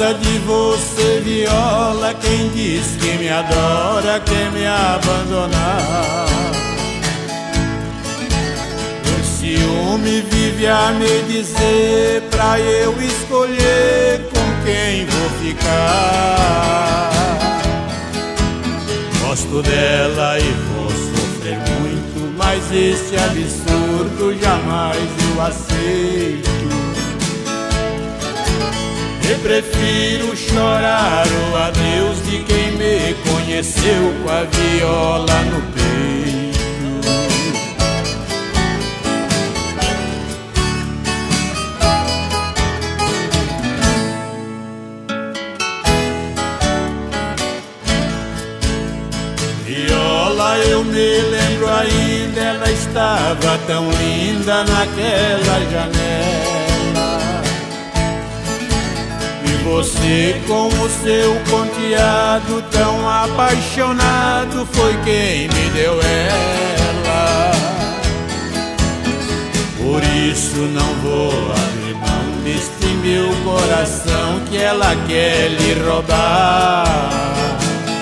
causa de você, viola, quem diz que me adora quer me abandonar. O ciúme vive a me dizer pra eu escolher com quem vou ficar. Gosto dela e vou sofrer muito, mas esse absurdo jamais eu aceito. Eu prefiro chorar o adeus de quem me conheceu com a viola no peito. Viola, eu me lembro ainda, ela estava tão linda naquela janela. Você com o seu ponteado tão apaixonado foi quem me deu ela. Por isso não vou abrir mão deste meu coração que ela quer lhe roubar.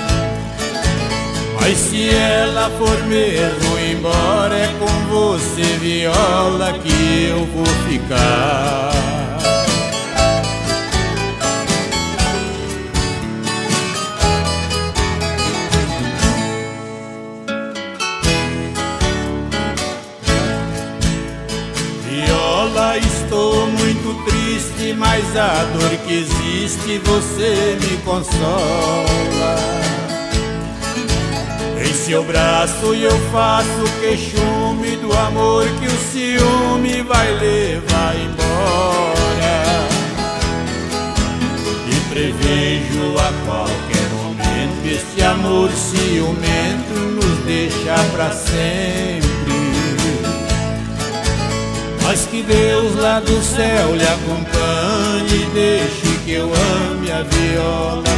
Mas se ela for mesmo embora, é com você, viola, que eu vou ficar. Viola, estou muito triste, mas a dor que existe você me consola. Em seu braço eu faço queixume do amor que o ciúme vai levar embora. E prevejo a qualquer momento este amor ciumento nos deixa pra sempre. Mas que Deus lá do céu lhe acompanhe e deixe que eu ame a viola